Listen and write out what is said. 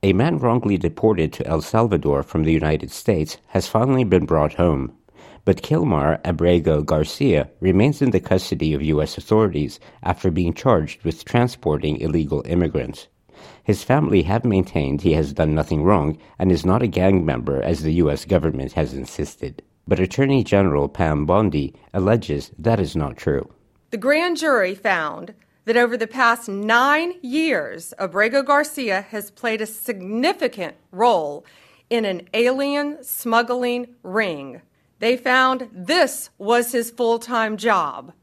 A man wrongly deported to El Salvador from the United States has finally been brought home. But Kilmar Abrego Garcia remains in the custody of U.S. authorities after being charged with transporting illegal immigrants. His family have maintained he has done nothing wrong and is not a gang member as the U.S. government has insisted. But Attorney General Pam Bondi alleges that is not true. The grand jury found that over the past 9 years, Abrego Garcia has played a significant role in an alien smuggling ring. They found this was his full-time job.